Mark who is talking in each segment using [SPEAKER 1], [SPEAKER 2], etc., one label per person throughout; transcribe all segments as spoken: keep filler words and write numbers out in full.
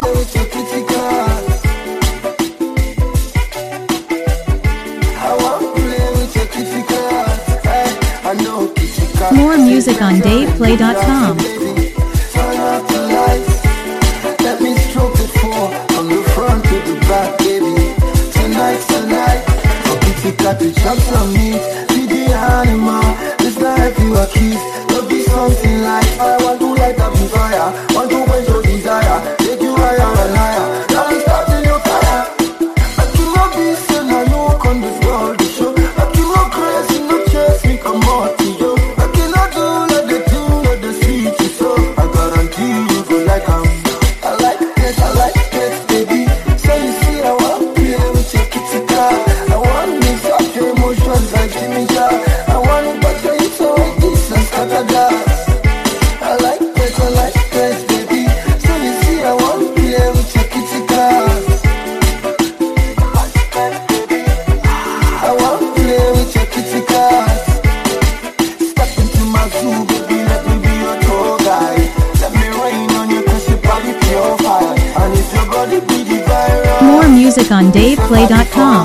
[SPEAKER 1] with your kitty cat. I want to play with your kitty cat. Hey, I know kitty cat.
[SPEAKER 2] More music on dave play dot com.
[SPEAKER 1] Turn out the lights. Let me stroke it for from the front to the back, baby. Tonight's the night. For kitty cat to chop some meat. Feed the animal. This life you a kiss. There'll be something like I want to light up the fire. Want to quench your desire. Take you higher and higher. Now I'm starting your fire. I cannot be seen. I know on this world to show. I cannot crazy, no chase me come out to you. I cannot do like the thing that the sweet is so. I guarantee you go like I'm. I like it, I like it, baby. So you see, I want to play with your kitty cat. I want to mix up your emotions like Jimmy Jar. I want to touch your hips so it is and scatter that. I like it, I like it, baby. So you see, I want to play with your kitty cat. I want to play with your kitty cat. Step into my zoo, baby, let me be your tour guide. Let me rain on you cause your body pure fire. And if your body be the virus.
[SPEAKER 2] More music on dave play dot com.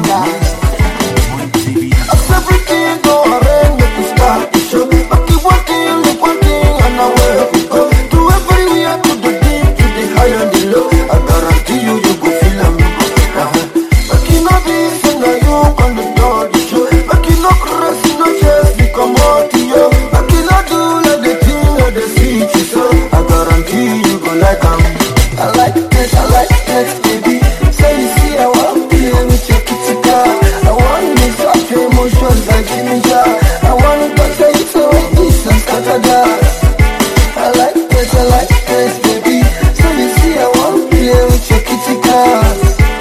[SPEAKER 1] As everything go around, let me start the show. I keep one thing, look one thing, and I will we go. To everywhere, to the deep, to the high and the low. I guarantee you, you go feel them. Uh-huh. I cannot be single, you on the door, the show. I cannot cross, no chest, we come out to you. I cannot do like the thing or the sweet you so. I guarantee you go like I'm. I like it, I like it, baby. So you see, I want to play with your kitty cat. I want to mix up your emotions like Jimmy Jar. I want to touch your hips so it is and scatter that. I like it, I like it, baby. So you see, I want to play with your kitty cat.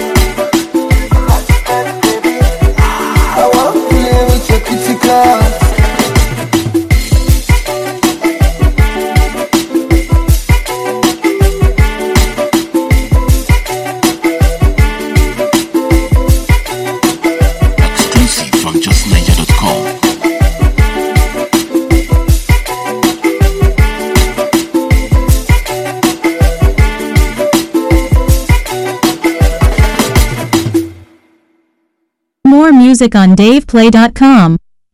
[SPEAKER 1] I want to play with your kitty cat.
[SPEAKER 3] Exclusive from just niger dot com.
[SPEAKER 2] More music on dave play dot com.